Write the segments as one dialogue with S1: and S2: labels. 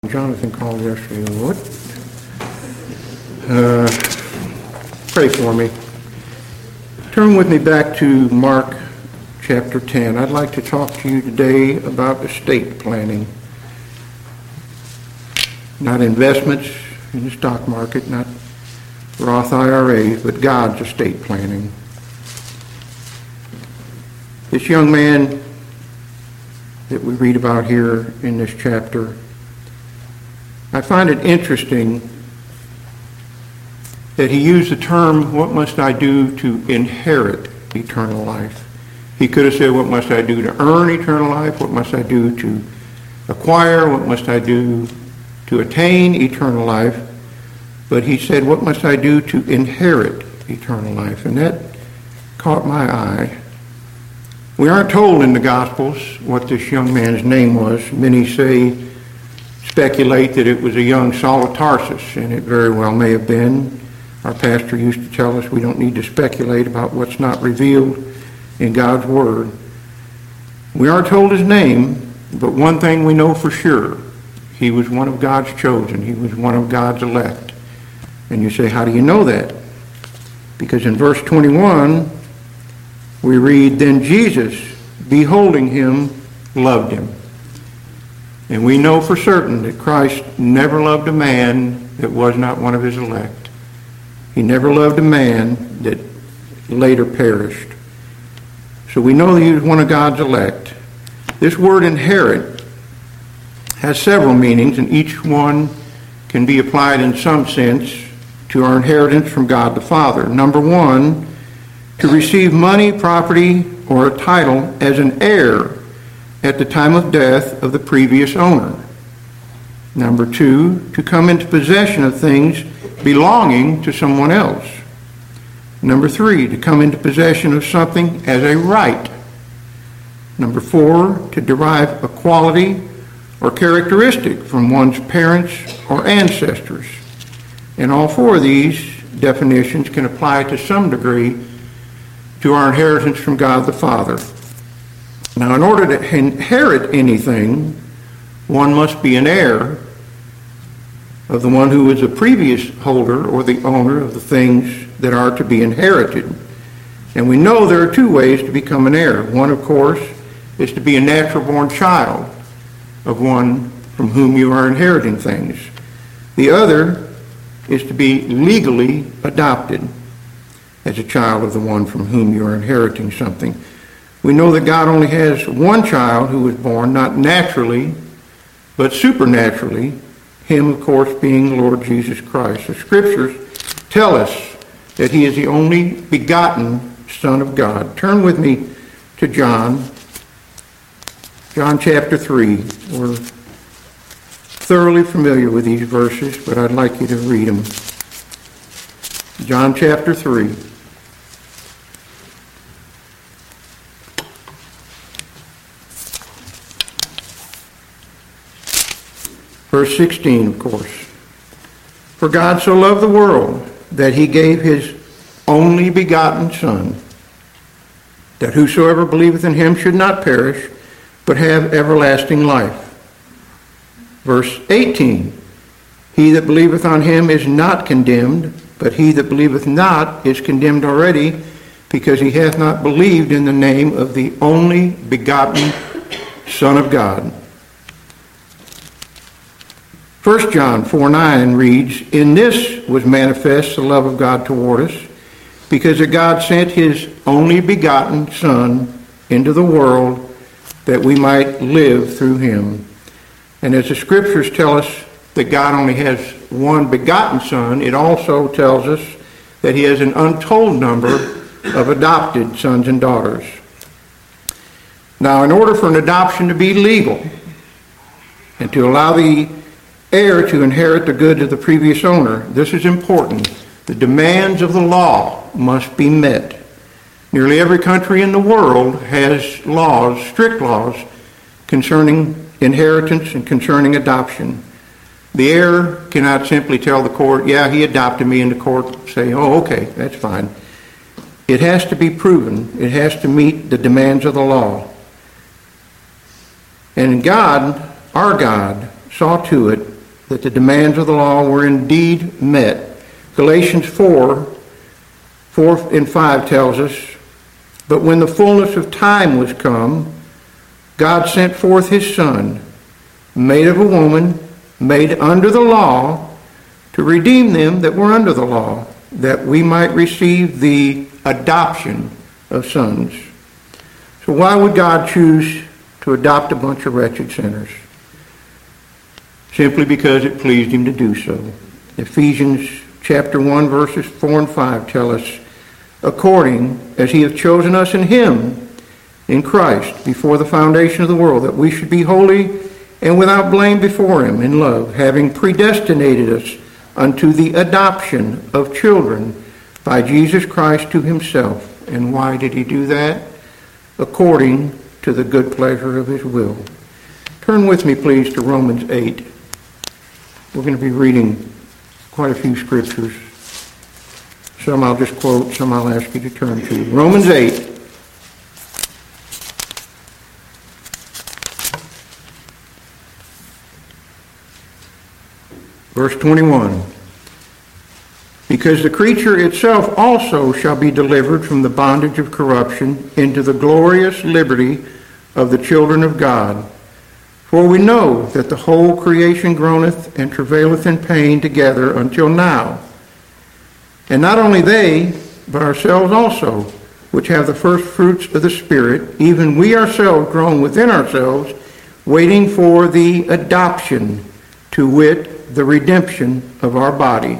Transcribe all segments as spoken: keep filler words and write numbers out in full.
S1: Jonathan called yesterday. What? Uh, pray for me. Turn with me back to Mark chapter ten. I'd like to talk to you today about estate planning. Not investments in the stock market, not Roth I R As, but God's estate planning. This young man that we read about here in this chapter, I find it interesting that he used the term, what must I do to inherit eternal life? He could have said, what must I do to earn eternal life? What must I do to acquire? What must I do to attain eternal life? But he said, what must I do to inherit eternal life? And that caught my eye. We aren't told in the Gospels what this young man's name was. Many say, speculate that it was a young Saul of Tarsus, and it very well may have been. Our pastor used to tell us we don't need to speculate about what's not revealed in God's Word. We aren't told his name, but one thing we know for sure, he was one of God's chosen. He was one of God's elect. And you say, how do you know that? Because in verse twenty-one, we read, then Jesus, beholding him, loved him. And we know for certain that Christ never loved a man that was not one of his elect. He never loved a man that later perished. So we know that he was one of God's elect. This word inherit has several meanings, and each one can be applied in some sense to our inheritance from God the Father. Number one, to receive money, property, or a title as an heir at the time of death of the previous owner. Number two, to come into possession of things belonging to someone else. Number three, to come into possession of something as a right. Number four, to derive a quality or characteristic from one's parents or ancestors. And all four of these definitions can apply to some degree to our inheritance from God the Father. Now, in order to inherit anything, one must be an heir of the one who is a previous holder or the owner of the things that are to be inherited. And we know there are two ways to become an heir. One, of course, is to be a natural-born child of one from whom you are inheriting things. The other is to be legally adopted as a child of the one from whom you are inheriting something. We know that God only has one child who was born, not naturally, but supernaturally, him, of course, being the Lord Jesus Christ. The Scriptures tell us that he is the only begotten Son of God. Turn with me to John, John chapter three. We're thoroughly familiar with these verses, but I'd like you to read them. John chapter three. Verse sixteen, of course. For God so loved the world that he gave his only begotten Son, that whosoever believeth in him should not perish, but have everlasting life. Verse eighteen. He that believeth on him is not condemned, but he that believeth not is condemned already, because he hath not believed in the name of the only begotten Son of God. First John four nine reads, in this was manifest the love of God toward us, because that God sent his only begotten Son into the world that we might live through him. And as the Scriptures tell us that God only has one begotten Son, it also tells us that he has an untold number of adopted sons and daughters. Now, in order for an adoption to be legal and to allow the heir to inherit the goods of the previous owner, this is important. The demands of the law must be met. Nearly every country in the world has laws, strict laws, concerning inheritance and concerning adoption. The heir cannot simply tell the court, yeah, he adopted me, and the court say, oh, okay, that's fine. It has to be proven. It has to meet the demands of the law. And God, our God, saw to it that the demands of the law were indeed met. Galatians four, four and five tells us, "But when the fullness of time was come, God sent forth his Son, made of a woman, made under the law, to redeem them that were under the law, that we might receive the adoption of sons." So why would God choose to adopt a bunch of wretched sinners? Simply because it pleased him to do so. Ephesians chapter one, verses four and five tell us, "According as he hath chosen us in him, in Christ, before the foundation of the world, that we should be holy and without blame before him in love, having predestinated us unto the adoption of children by Jesus Christ to himself." And why did he do that? According to the good pleasure of his will. Turn with me, please, to Romans eight. We're going to be reading quite a few scriptures. Some I'll just quote, some I'll ask you to turn to. Romans eight. Verse twenty-one. "Because the creature itself also shall be delivered from the bondage of corruption into the glorious liberty of the children of God. For we know that the whole creation groaneth and travaileth in pain together until now. And not only they, but ourselves also, which have the first fruits of the Spirit, even we ourselves groan within ourselves, waiting for the adoption, to wit, the redemption of our body."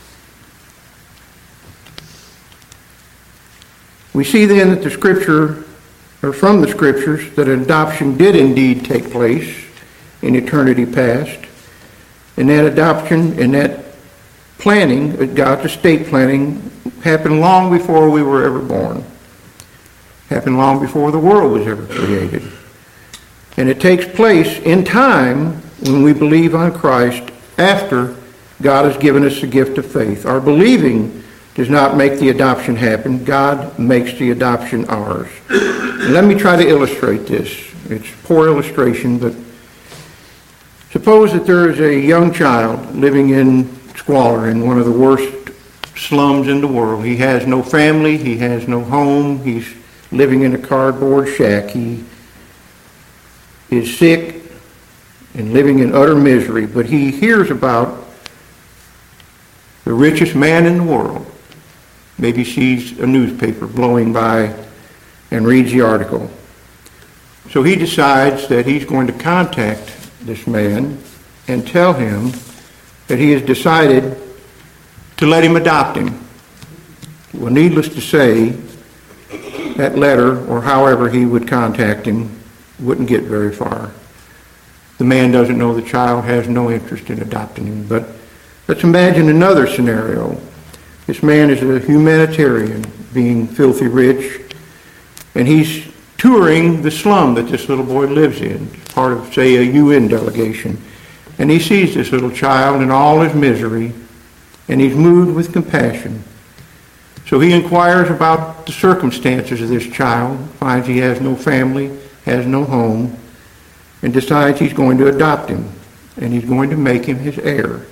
S1: We see then that the Scripture, or from the Scriptures, that adoption did indeed take place in eternity past. And that adoption and that planning, God's estate planning, happened long before we were ever born. Happened long before the world was ever created. And it takes place in time when we believe on Christ after God has given us the gift of faith. Our believing does not make the adoption happen. God makes the adoption ours. And let me try to illustrate this. It's poor illustration, but suppose that there is a young child living in squalor in one of the worst slums in the world. He has no family. He has no home. He's living in a cardboard shack. He is sick and living in utter misery, but he hears about the richest man in the world. Maybe sees a newspaper blowing by and reads the article. So he decides that he's going to contact this man and tell him that he has decided to let him adopt him. Well, needless to say, that letter, or however he would contact him, wouldn't get very far. The man doesn't know the child, has no interest in adopting him. But let's imagine another scenario. This man is a humanitarian, being filthy rich, and he's touring the slum that this little boy lives in, part of, say, a U N delegation. And he sees this little child in all his misery, and he's moved with compassion. So he inquires about the circumstances of this child, finds he has no family, has no home, and decides he's going to adopt him, and he's going to make him his heir.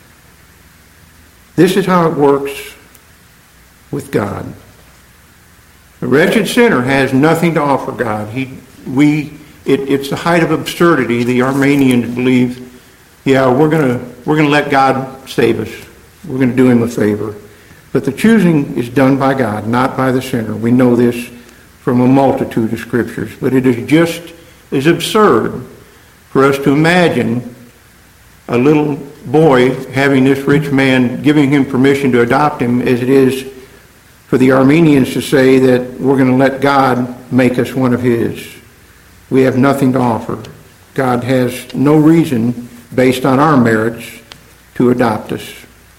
S1: This is how it works with God. The wretched sinner has nothing to offer God. He, we, it, it's the height of absurdity. The Armenians believe, yeah, we're gonna we're gonna let God save us. We're gonna do him a favor. But the choosing is done by God, not by the sinner. We know this from a multitude of scriptures. But it is just as absurd for us to imagine a little boy having this rich man giving him permission to adopt him as it is for the Armenians to say that we're going to let God make us one of his. We have nothing to offer. God has no reason, based on our merits, to adopt us.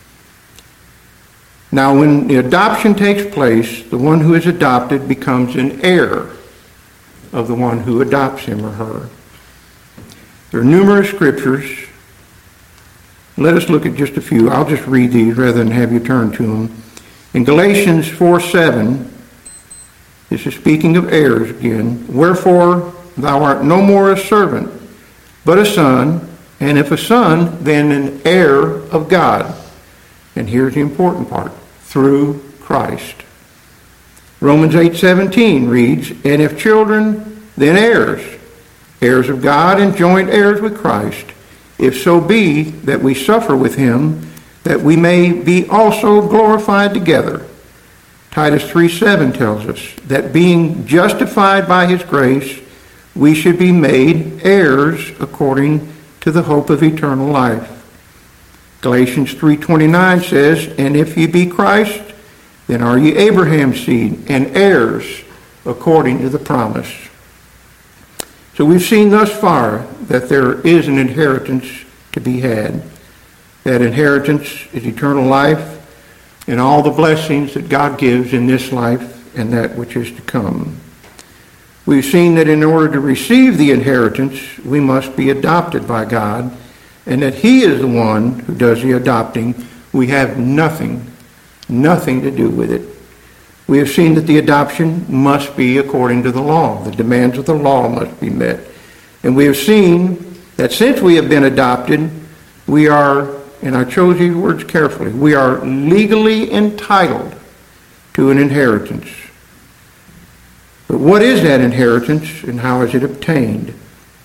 S1: Now, when the adoption takes place, the one who is adopted becomes an heir of the one who adopts him or her. There are numerous scriptures. Let us look at just a few. I'll just read these rather than have you turn to them. In Galatians four seven, this is speaking of heirs again. Wherefore thou art no more a servant, but a son, and if a son, then an heir of God. And here's the important part, through Christ. Romans eight seventeen reads, and if children, then heirs, heirs of God and joint heirs with Christ, if so be that we suffer with him, that we may be also glorified together. Titus three seven tells us that being justified by his grace, we should be made heirs according to the hope of eternal life. Galatians three twenty-nine says, and if ye be Christ, then are ye Abraham's seed and heirs according to the promise. So we've seen thus far that there is an inheritance to be had. That inheritance is eternal life and all the blessings that God gives in this life and that which is to come. We've seen that in order to receive the inheritance, we must be adopted by God, and that he is the one who does the adopting. We have nothing, nothing to do with it. We have seen that the adoption must be according to the law. The demands of the law must be met. And we have seen that since we have been adopted, we are, and I chose these words carefully, we are legally entitled to an inheritance. But what is that inheritance and how is it obtained?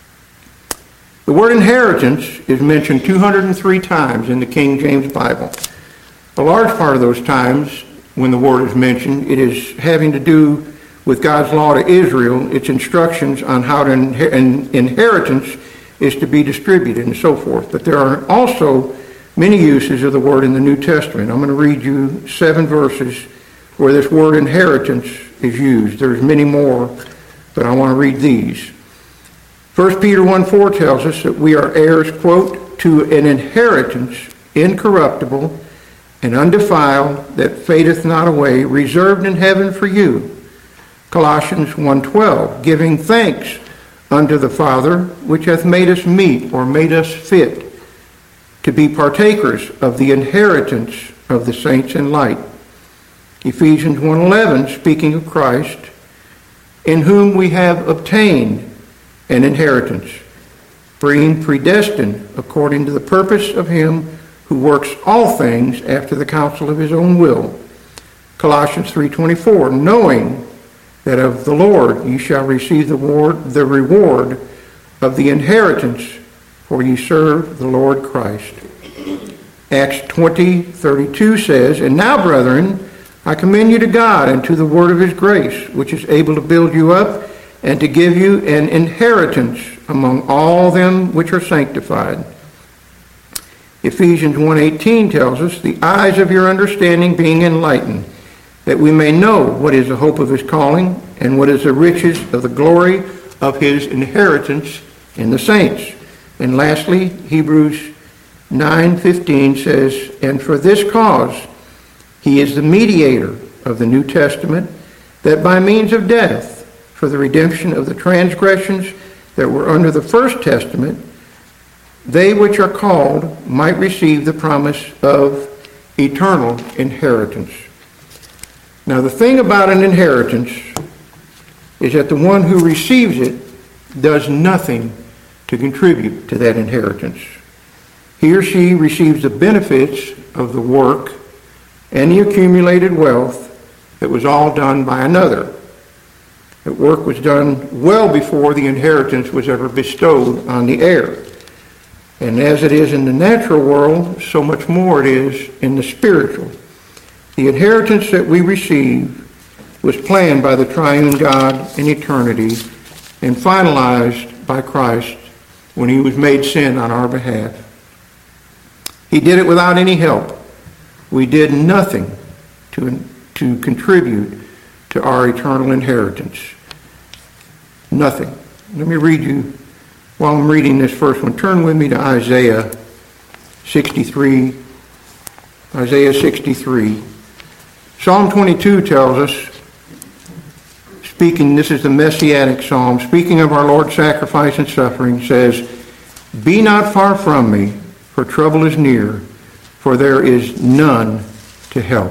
S1: The word inheritance is mentioned two hundred three times in the King James Bible. A large part of those times when the word is mentioned, it is having to do with God's law to Israel, its instructions on how to inher- an inheritance is to be distributed and so forth. But there are also many uses of the word in the New Testament. I'm going to read you seven verses where this word inheritance is used. There's many more, but I want to read these. First Peter one four tells us that we are heirs, quote, to an inheritance incorruptible and undefiled, that fadeth not away, reserved in heaven for you. Colossians one twelve, giving thanks unto the Father, which hath made us meet, or made us fit, to be partakers of the inheritance of the saints in light. Ephesians one eleven, speaking of Christ, in whom we have obtained an inheritance, being predestined according to the purpose of him who works all things after the counsel of his own will. Colossians three twenty-four, knowing that of the Lord ye shall receive the reward, the reward of the inheritance, for ye serve the Lord Christ. Acts twenty thirty-two says, and now, brethren, I commend you to God and to the word of his grace, which is able to build you up and to give you an inheritance among all them which are sanctified. Ephesians one eighteen tells us, the eyes of your understanding being enlightened, that we may know what is the hope of his calling and what is the riches of the glory of his inheritance in the saints. And lastly, Hebrews nine fifteen says, and for this cause he is the mediator of the New Testament, that by means of death, for the redemption of the transgressions that were under the first testament, they which are called might receive the promise of eternal inheritance. Now, the thing about an inheritance is that the one who receives it does nothing to contribute to that inheritance. He or she receives the benefits of the work and the accumulated wealth that was all done by another. That work was done well before the inheritance was ever bestowed on the heir. And as it is in the natural world, so much more it is in the spiritual. The inheritance that we receive was planned by the triune God in eternity and finalized by Christ when he was made sin on our behalf. He did it without any help. We did nothing to, to contribute to our eternal inheritance. Nothing. Let me read you, while I'm reading this first one, turn with me to Isaiah sixty-three. Isaiah sixty-three. Psalm twenty-two tells us, speaking, this is the Messianic Psalm, speaking of our Lord's sacrifice and suffering, says, be not far from me, for trouble is near, for there is none to help.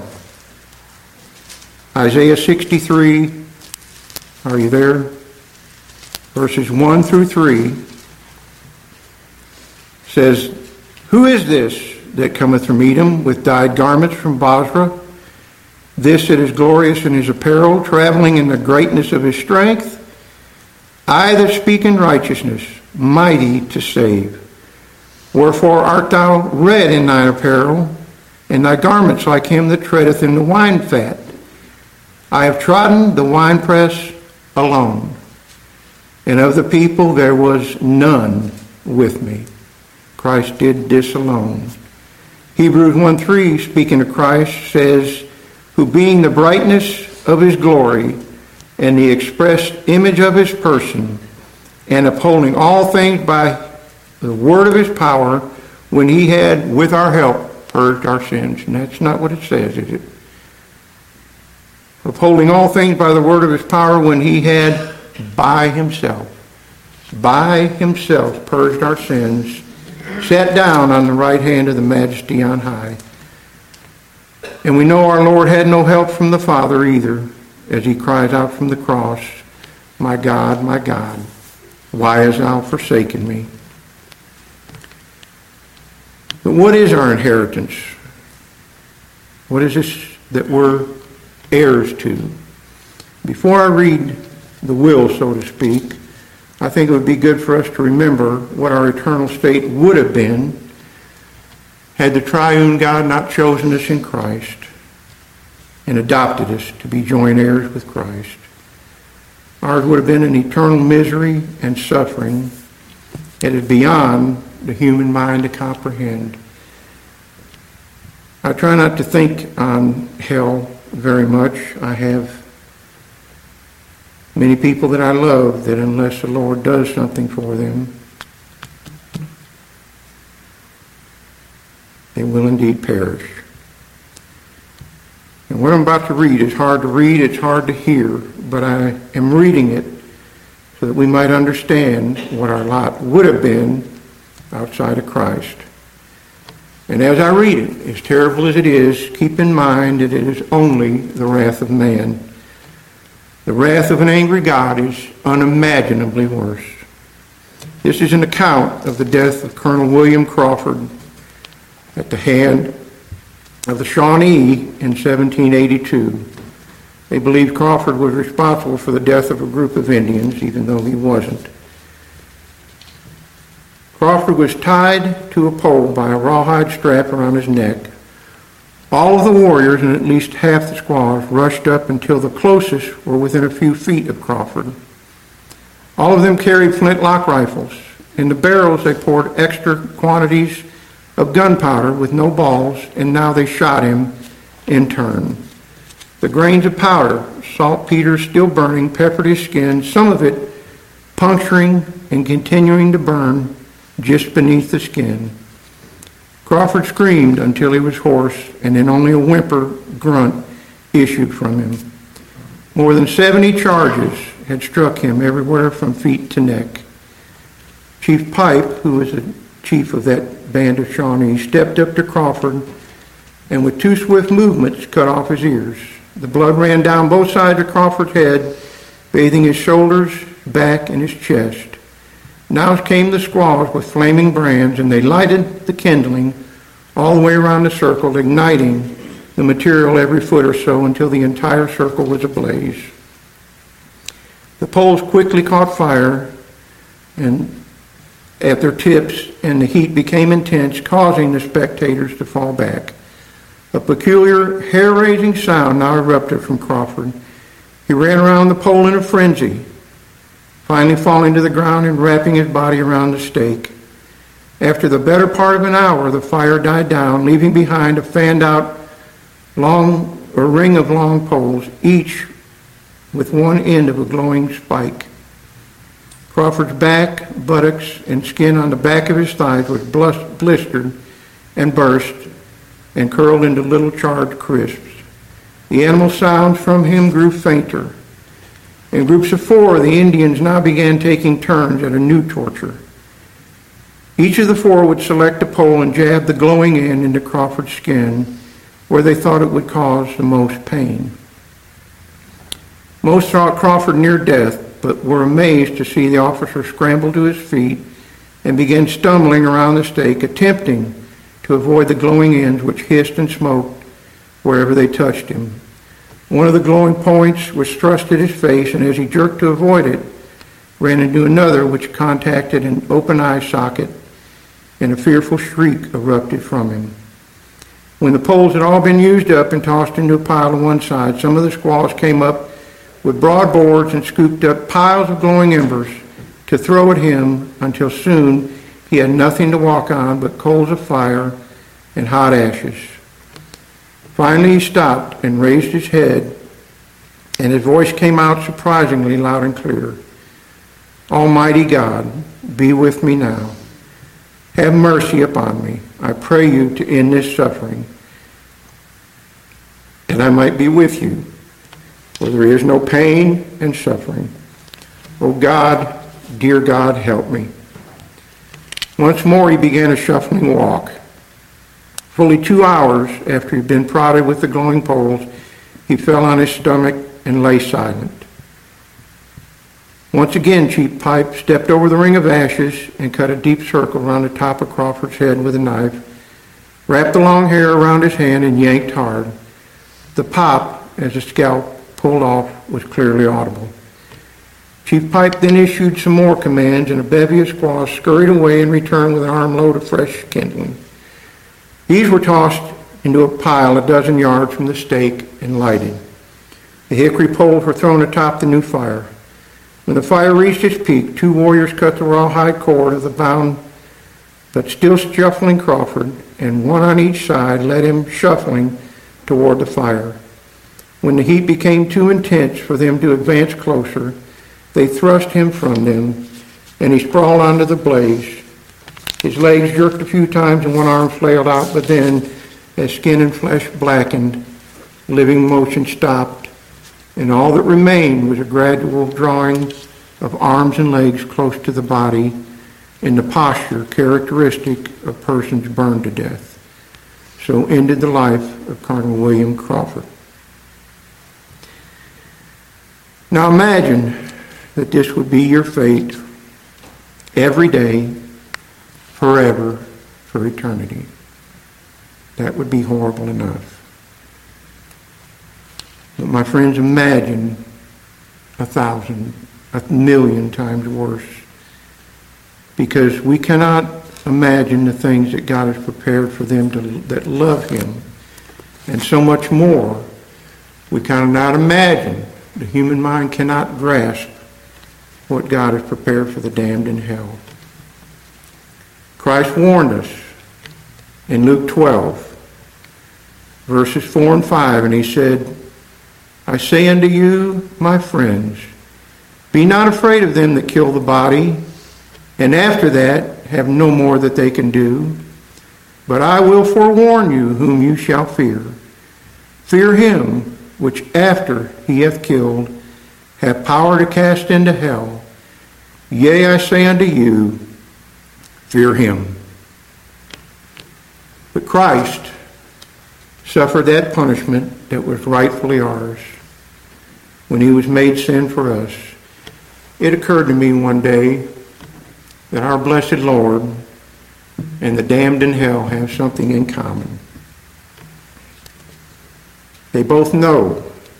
S1: Isaiah sixty-three, are you there? Verses one through three says, "Who is this that cometh from Edom with dyed garments from Bozrah? This that is glorious in his apparel, traveling in the greatness of his strength? I that speak in righteousness, mighty to save. Wherefore art thou red in thine apparel, and thy garments like him that treadeth in the wine fat? I have trodden the winepress alone, and of the people there was none with me." Christ did this alone. Hebrews one three, speaking of Christ, says, "Who being the brightness of his glory and the express image of his person, and upholding all things by the word of his power, when he had with our help purged our sins." And that's not what it says, is it? Upholding all things by the word of his power, when he had by himself, by himself purged our sins, sat down on the right hand of the Majesty on high. And we know our Lord had no help from the Father either, as he cries out from the cross, "My God, my God, why hast thou forsaken me?" But what is our inheritance? What is this that we're heirs to? Before I read the will, so to speak, I think it would be good for us to remember what our eternal state would have been had the triune God not chosen us in Christ and adopted us to be joint heirs with Christ. Ours would have been an eternal misery and suffering that is beyond the human mind to comprehend. I try not to think on hell very much. I have many people that I love that unless the Lord does something for them, they will indeed perish. And what I'm about to read is hard to read, it's hard to hear, but I am reading it so that we might understand what our lot would have been outside of Christ. And as I read it, as terrible as it is, keep in mind that it is only the wrath of man. The wrath of an angry God is unimaginably worse. This is an account of the death of Colonel William Crawford at the hand of the Shawnee in seventeen eighty-two. They believe Crawford was responsible for the death of a group of Indians, even though he wasn't. Crawford was tied to a pole by a rawhide strap around his neck. All of the warriors and at least half the squaws rushed up until the closest were within a few feet of Crawford. All of them carried flintlock rifles. In the barrels they poured extra quantities of gunpowder with no balls, and now they shot him in turn. The grains of powder, saltpeter still burning, peppered his skin, some of it puncturing and continuing to burn just beneath the skin. Crawford screamed until he was hoarse, and then only a whimper grunt issued from him. More than seventy charges had struck him everywhere from feet to neck. Chief Pipe, who was the chief of that band of Shawnee, stepped up to Crawford and with two swift movements cut off his ears. The blood ran down both sides of Crawford's head, bathing his shoulders, back, and his chest. Now came the squaws with flaming brands, and they lighted the kindling all the way around the circle, igniting the material every foot or so until the entire circle was ablaze. The poles quickly caught fire and at their tips, and the heat became intense, causing the spectators to fall back. A peculiar, hair-raising sound now erupted from Crawford. He ran around the pole in a frenzy, finally falling to the ground and wrapping his body around the stake. After the better part of an hour, the fire died down, leaving behind a fanned-out long, a ring of long poles, each with one end of a glowing spike. Crawford's back, buttocks, and skin on the back of his thighs was blistered and burst and curled into little charred crisps. The animal sounds from him grew fainter. In groups of four, the Indians now began taking turns at a new torture. Each of the four would select a pole and jab the glowing end into Crawford's skin where they thought it would cause the most pain. Most thought Crawford near death, but were amazed to see the officer scramble to his feet and began stumbling around the stake, attempting to avoid the glowing ends which hissed and smoked wherever they touched him. One of the glowing points was thrust at his face, and as he jerked to avoid it, ran into another which contacted an open eye socket, and a fearful shriek erupted from him. When the poles had all been used up and tossed into a pile on one side, some of the squaws came up with broad boards and scooped up piles of glowing embers to throw at him, until soon he had nothing to walk on but coals of fire and hot ashes. Finally he stopped and raised his head, and his voice came out surprisingly loud and clear. Almighty God, be with me now. Have mercy upon me. I pray you to end this suffering, that I might be with you, where there is no pain and suffering. O God, dear God, help me. Once more he began a shuffling walk. Fully two hours after he'd been prodded with the glowing poles, he fell on his stomach and lay silent. Once again, Cheap Pipe stepped over the ring of ashes and cut a deep circle around the top of Crawford's head with a knife, wrapped the long hair around his hand, and yanked hard. The pop, as the scalp pulled off, was clearly audible. Chief Pipe then issued some more commands, and a bevy of squaws scurried away and returned with an armload of fresh kindling. These were tossed into a pile a dozen yards from the stake and lighted. The hickory poles were thrown atop the new fire. When the fire reached its peak, two warriors cut the rawhide cord of the bound but still shuffling Crawford, and one on each side led him shuffling toward the fire. When the heat became too intense for them to advance closer, they thrust him from them, and he sprawled onto the blaze. His legs jerked a few times and one arm flailed out, but then, as skin and flesh blackened, living motion stopped, and all that remained was a gradual drawing of arms and legs close to the body in the posture characteristic of persons burned to death. So ended the life of Colonel William Crawford. Now imagine that this would be your fate every day, forever, for eternity. That would be horrible enough. But my friends, imagine a thousand, a million times worse. Because we cannot imagine the things that God has prepared for them to, that love Him. And so much more, we cannot imagine. The human mind cannot grasp what God has prepared for the damned in hell. Christ warned us in Luke twelve, verses four and five, and He said, I say unto you, my friends, be not afraid of them that kill the body, and after that have no more that they can do. But I will forewarn you whom you shall fear. Fear him which after he hath killed hath power to cast into hell. Yea, I say unto you, fear him. But Christ suffered that punishment that was rightfully ours when He was made sin for us. It occurred to me one day that our blessed Lord and the damned in hell have something in common. They both know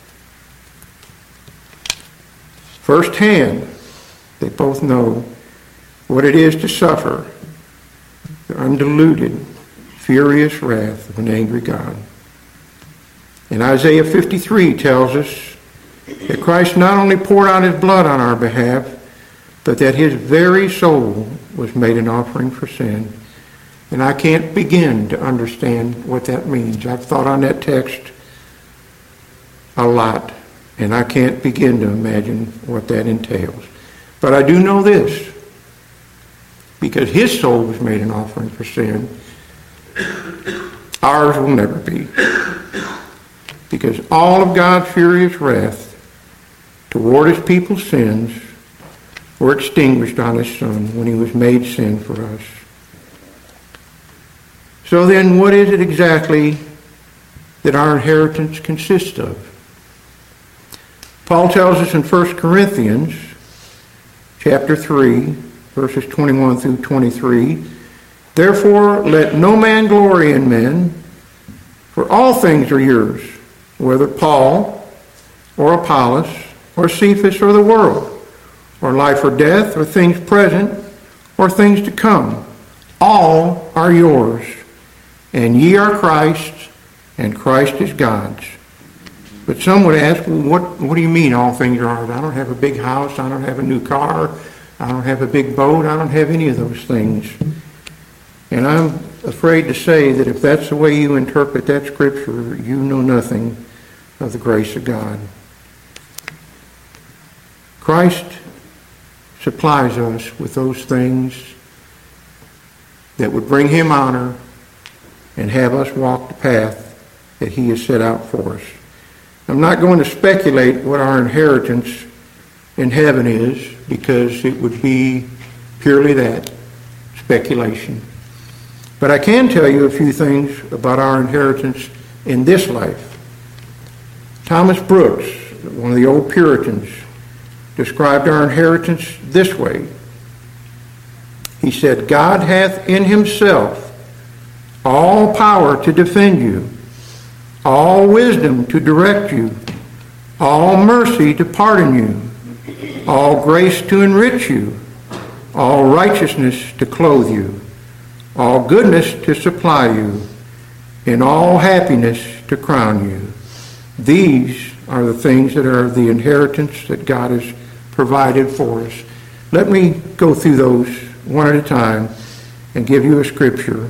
S1: firsthand, they both know what it is to suffer the undiluted, furious wrath of an angry God. And Isaiah fifty-three tells us that Christ not only poured out His blood on our behalf, but that His very soul was made an offering for sin. And I can't begin to understand what that means. I've thought on that text a lot, and I can't begin to imagine what that entails. But I do know this, because His soul was made an offering for sin, ours will never be. Because all of God's furious wrath toward His people's sins were extinguished on His Son when He was made sin for us. So then, what is it exactly that our inheritance consists of? Paul tells us in First Corinthians chapter three, verses twenty-one through twenty-three. Therefore, let no man glory in men, for all things are yours, whether Paul or Apollos or Cephas or the world, or life or death, or things present or things to come. All are yours, and ye are Christ's, and Christ is God's. But some would ask, well, what, what do you mean all things are ours? I don't have a big house. I don't have a new car. I don't have a big boat. I don't have any of those things. And I'm afraid to say that if that's the way you interpret that scripture, you know nothing of the grace of God. Christ supplies us with those things that would bring him honor and have us walk the path that he has set out for us. I'm not going to speculate what our inheritance in heaven is, because it would be purely that, speculation. But I can tell you a few things about our inheritance in this life. Thomas Brooks, one of the old Puritans, described our inheritance this way. He said, God hath in himself all power to defend you, all wisdom to direct you, all mercy to pardon you, all grace to enrich you, all righteousness to clothe you, all goodness to supply you, and all happiness to crown you. These are the things that are the inheritance that God has provided for us. Let me go through those one at a time and give you a scripture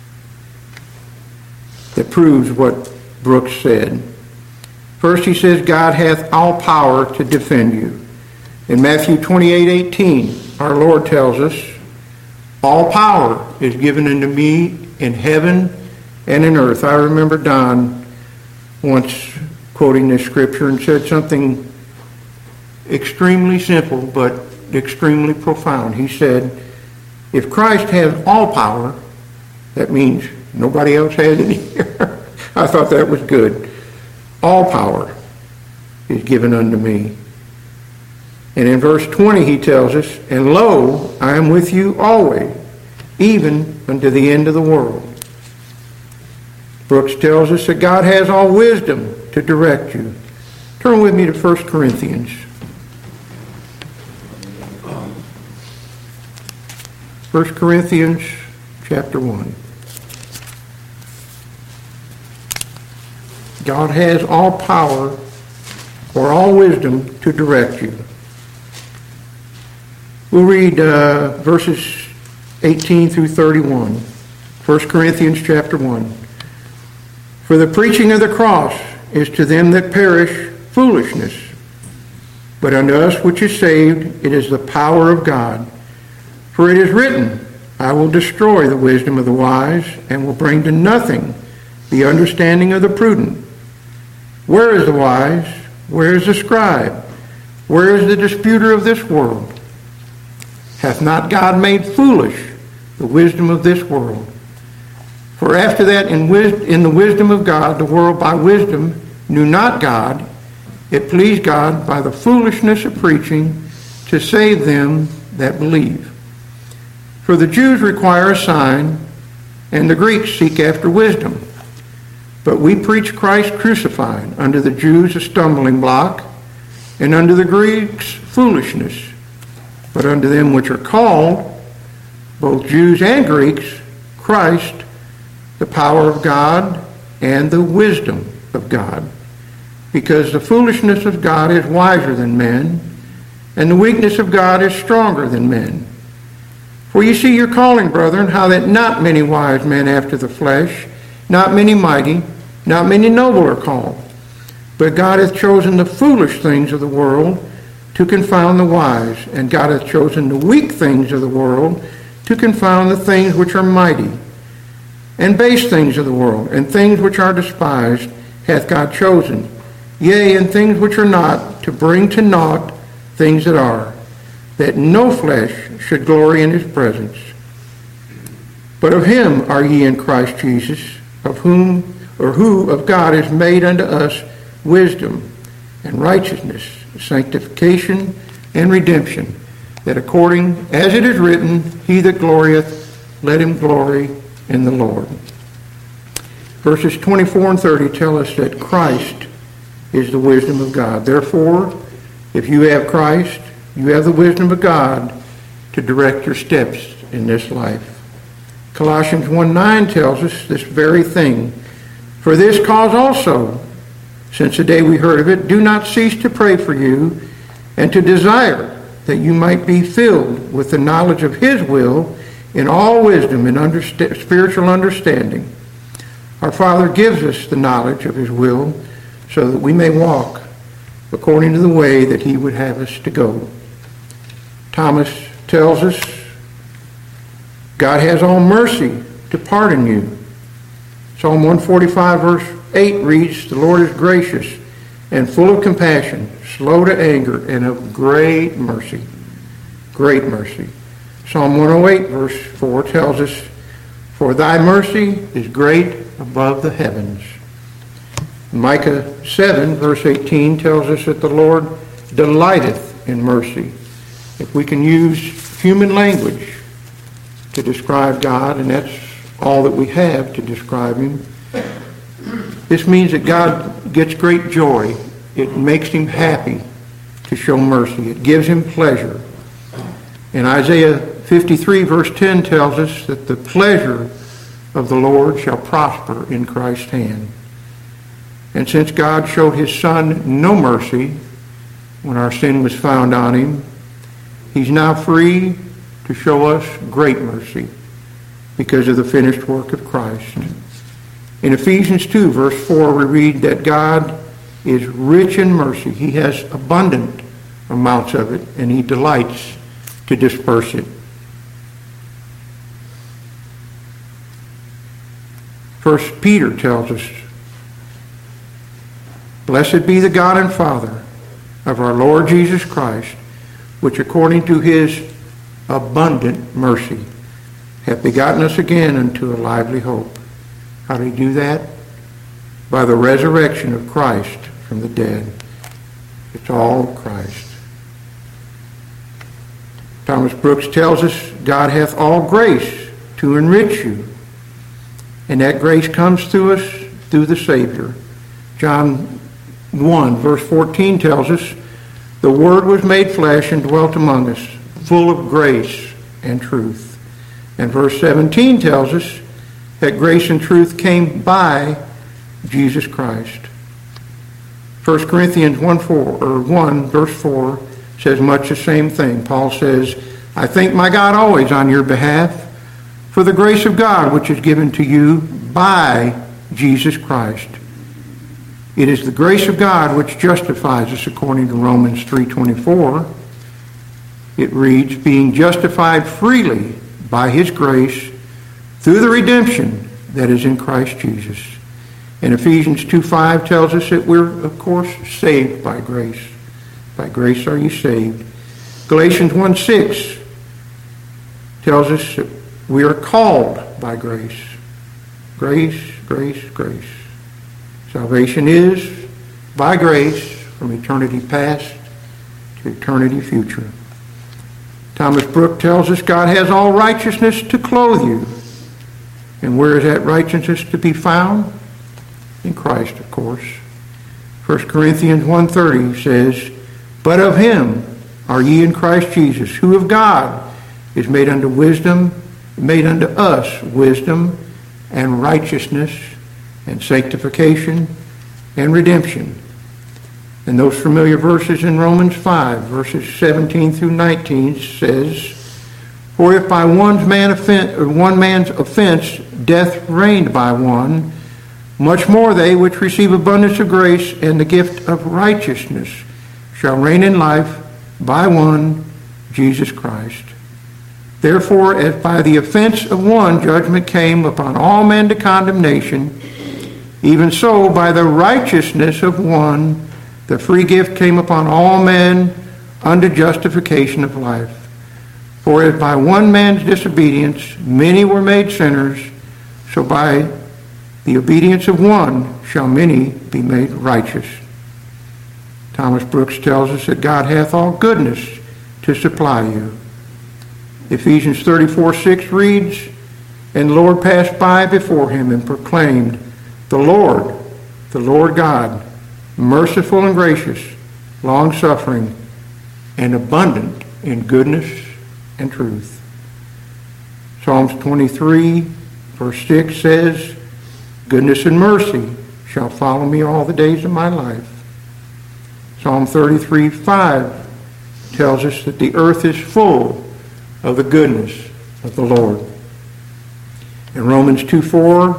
S1: that proves what Brooks said. First, he says, God hath all power to defend you. In Matthew twenty-eight eighteen, our Lord tells us, all power is given unto me in heaven and in earth. I remember Don once quoting this scripture and said something extremely simple but extremely profound. He said, if Christ has all power, that means nobody else has any. I thought that was good. All power is given unto me. And in verse twenty he tells us, and lo, I am with you always, even unto the end of the world. Brooks tells us that God has all wisdom to direct you. Turn with me to First Corinthians. First Corinthians chapter one. God has all power or all wisdom to direct you. We'll read uh, verses eighteen through thirty-one. First Corinthians chapter one. For the preaching of the cross is to them that perish foolishness, but unto us which is saved it is the power of God. For it is written, I will destroy the wisdom of the wise, and will bring to nothing the understanding of the prudent. Where is the wise? Where is the scribe? Where is the disputer of this world? Hath not God made foolish the wisdom of this world? For after that, in, wis- in the wisdom of God, the world by wisdom knew not God. It pleased God by the foolishness of preaching to save them that believe. For the Jews require a sign, and the Greeks seek after wisdom. But we preach Christ crucified, unto the Jews a stumbling block, and unto the Greeks foolishness. But unto them which are called, both Jews and Greeks, Christ, the power of God and the wisdom of God. Because the foolishness of God is wiser than men, and the weakness of God is stronger than men. For you see your calling, brethren, how that not many wise men after the flesh, not many mighty, not many noble are called. But God hath chosen the foolish things of the world to confound the wise, and God hath chosen the weak things of the world to confound the things which are mighty. And base things of the world, and things which are despised, hath God chosen, yea, and things which are not, to bring to naught things that are, that no flesh should glory in his presence. But of him are ye in Christ Jesus, of whom, or who of God is made unto us wisdom and righteousness, sanctification and redemption, that according as it is written, he that glorieth, let him glory in the Lord. Verses twenty-four and thirty tell us that Christ is the wisdom of God. Therefore, if you have Christ, you have the wisdom of God to direct your steps in this life. Colossians one nine tells us this very thing. For this cause also, since the day we heard of it, do not cease to pray for you and to desire that you might be filled with the knowledge of his will in all wisdom and understa- spiritual understanding. Our Father gives us the knowledge of his will so that we may walk according to the way that he would have us to go. Thomas tells us God has all mercy to pardon you. Psalm one forty-five verse eight reads, the Lord is gracious and full of compassion, slow to anger, and of great mercy. Great mercy. Psalm one oh eight verse four tells us, for thy mercy is great above the heavens. Micah seven verse eighteen tells us that the Lord delighteth in mercy. If we can use human language to describe God, and that's all that we have to describe him, this means that God gets great joy. It makes him happy to show mercy. It gives him pleasure. And Isaiah fifty-three verse ten tells us that the pleasure of the Lord shall prosper in Christ's hand. And since God showed his Son no mercy when our sin was found on him, he's now free to show us great mercy because of the finished work of Christ. In Ephesians two, verse four, we read that God is rich in mercy. He has abundant amounts of it, and he delights to disperse it. First Peter tells us, blessed be the God and Father of our Lord Jesus Christ, which according to his abundant mercy hath begotten us again unto a lively hope. How did he do that? By the resurrection of Christ from the dead. It's all Christ. Thomas Brooks tells us God hath all grace to enrich you. And that grace comes to us through the Savior. John one verse fourteen tells us, the Word was made flesh and dwelt among us, full of grace and truth. And verse seventeen tells us that grace and truth came by Jesus Christ. First Corinthians one, four, or one verse four says much the same thing. Paul says, I thank my God always on your behalf for the grace of God which is given to you by Jesus Christ. It is the grace of God which justifies us according to Romans three twenty-four. It reads, being justified freely by his grace through the redemption that is in Christ Jesus. And Ephesians two five tells us that we're, of course, saved by grace. By grace are you saved. Galatians one six tells us that we are called by grace. Grace, grace, grace. Salvation is by grace from eternity past to eternity future. Thomas Brooks tells us God has all righteousness to clothe you. And where is that righteousness to be found? In Christ, of course. First Corinthians one thirty says, but of him are ye in Christ Jesus, who of God is made unto wisdom, made unto us wisdom and righteousness and sanctification and redemption. And those familiar verses in Romans five, verses seventeen through nineteen says, for if by one, man offense, or one man's offense death reigned by one, much more they which receive abundance of grace and the gift of righteousness shall reign in life by one, Jesus Christ. Therefore, as by the offense of one judgment came upon all men to condemnation, even so by the righteousness of one the free gift came upon all men unto justification of life. For as by one man's disobedience many were made sinners, so by the obedience of one shall many be made righteous. Thomas Brooks tells us that God hath all goodness to supply you. Ephesians thirty-four six reads, "And the Lord passed by before him and proclaimed, The Lord, the Lord God, merciful and gracious, long-suffering, and abundant in goodness and truth." Psalms twenty-three, verse six says, "Goodness and mercy shall follow me all the days of my life." Psalm thirty-three five tells us that the earth is full of the goodness of the Lord. In Romans two four,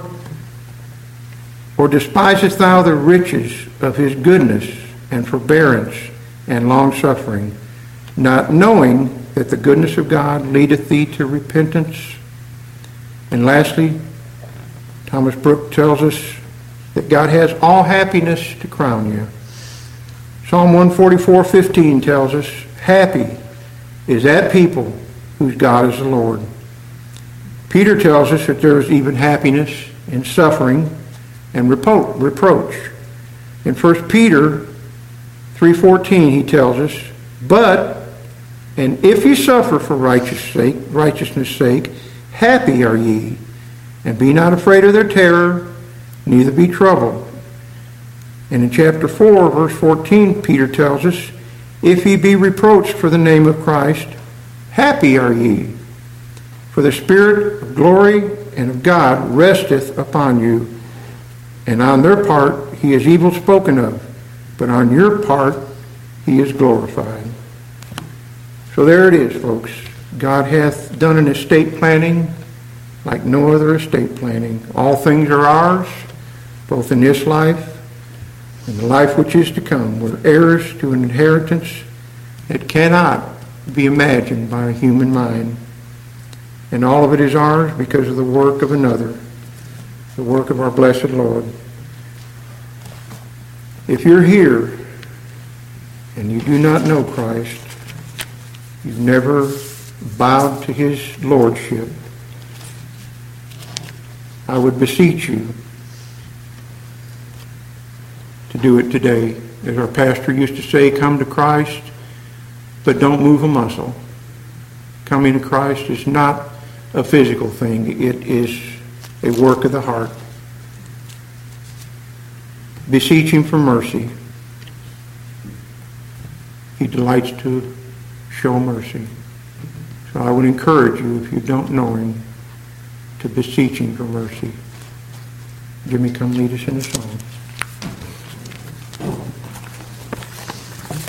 S1: "Or despisest thou the riches of his goodness and forbearance and long-suffering, not knowing that the goodness of God leadeth thee to repentance?" And lastly, Thomas Brooke tells us that God has all happiness to crown you. Psalm one forty-four fifteen tells us, "Happy is that people whose God is the Lord." Peter tells us that there is even happiness in suffering and repro- reproach. In First Peter three fourteen, he tells us, "But, and if ye suffer for righteous sake, righteousness' sake, happy are ye, and be not afraid of their terror, neither be troubled." And in chapter four, verse fourteen, Peter tells us, "If ye be reproached for the name of Christ, happy are ye, for the Spirit of glory and of God resteth upon you. And on their part he is evil spoken of, but on your part he is glorified." So there it is, folks. God hath done an estate planning like no other estate planning. All things are ours, both in this life and the life which is to come. We're heirs to an inheritance that cannot be imagined by a human mind. And all of it is ours because of the work of another, the work of our blessed Lord. If you're here and you do not know Christ, you've never bowed to his lordship, I would beseech you to do it today. As our pastor used to say, come to Christ, but don't move a muscle. Coming to Christ is not a physical thing. It is a work of the heart. Beseech him for mercy. He delights to show mercy. So I would encourage you, if you don't know him, to beseech him for mercy. Jimmy, come lead us in a song.